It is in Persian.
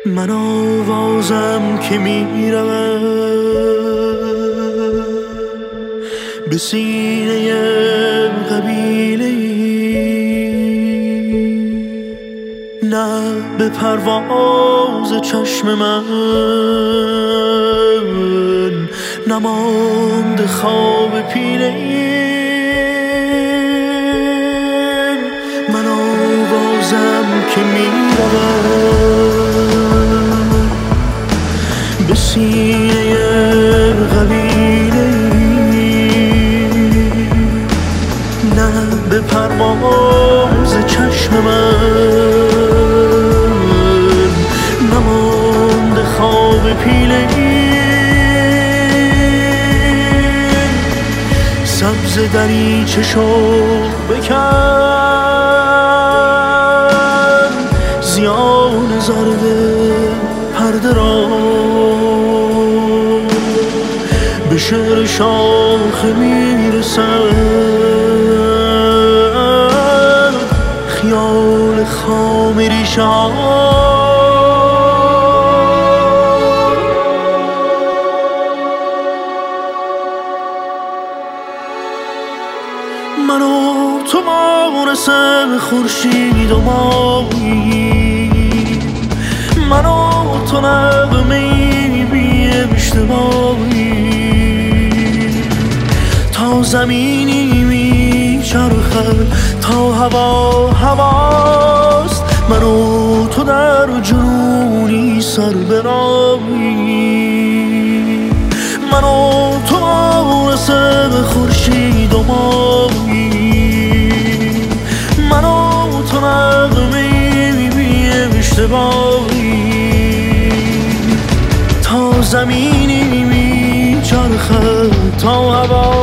من آوازم که میرود به سینه قبیله نه به پرواز چشم من نماند خواب پیله من آوازم که میرود به سینه قبیله نه به پرواز چشم من نماند خواب پیله سبز دریچه شوق بکن زیان زرد پرده را به شعر شاخه میرسد خیال خام ریشه ها من و تو مانس خورشید و مایی من و تو نغمه‌ای بی اشتباهی تا زمینی میچرخد تا هوا هواست من و تو در جنونی سر برایی من و تو مانس خورشید و مایی من و تو نغمه‌ای بی اشتباهی تا زمینی میچرخد تا هوا